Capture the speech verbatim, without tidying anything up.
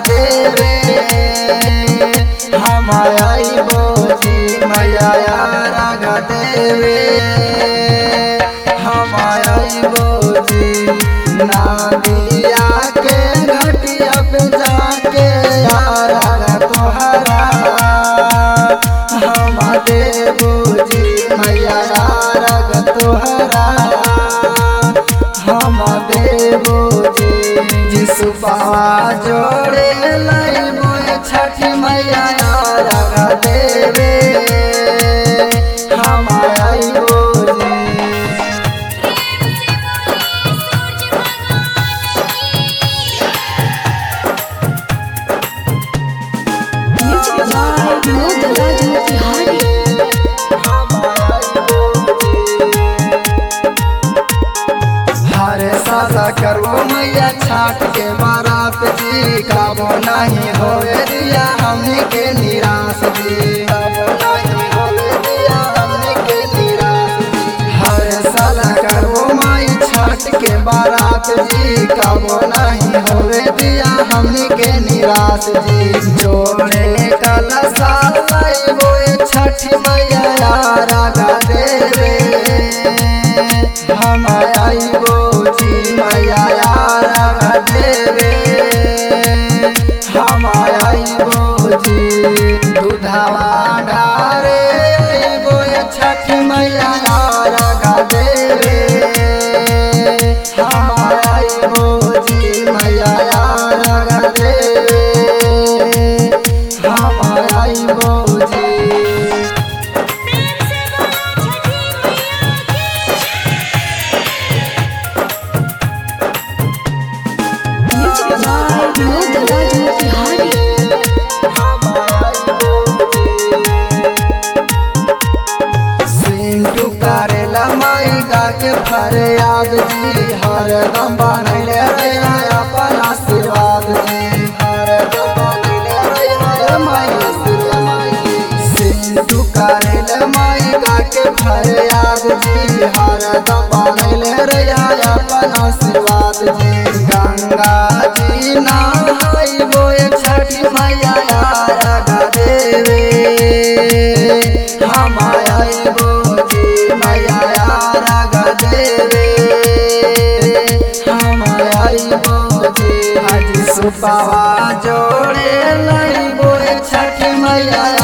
देवे हम आइबो जी मैया राग देवे हम आइबो जी नादिया के घटिया पे जाके राग तोहरा हम देबो जी मैया राग तोहरा हम देबो जी जिसुपा जोड़े लइबो छठी मैया राग देवे हम आइबो जी। हरे साला करबो मैया छाट के बारात जी काबो नहीं होवे दिया हमने के निराश जी काबो नहीं होवे दिया हमने के निराश जी। हरे साला करबो माई छाट के बारात जी काबो नहीं होवे दिया हमने के निराश जी। जोड़े कलशा लइबो छठी मैया राग देवे हम आइबो जी मैया राग देवे हम आइबो जी। दूधवा ढारे आइबो छठी मैया राग देवे हम आइबो जी मैया राग देवे हम आइबो जी। सिंटू करेला माई गा के फरियाद जी हरदम बनैले रहे अपन आशीर्वाद जी हरदम बनैले रहे माई आशीर्वाद। सिंटू करेला माई गा के फरियाद जी हरदम बनैले रहे अपन आशीर्वाद जी। गंगा जी नहाइबो छठी मैया राग देवे हम आइबो जी मैया राग देवे हम आइबो जी। आज सुपवा जोड़े लइबो छठी मैया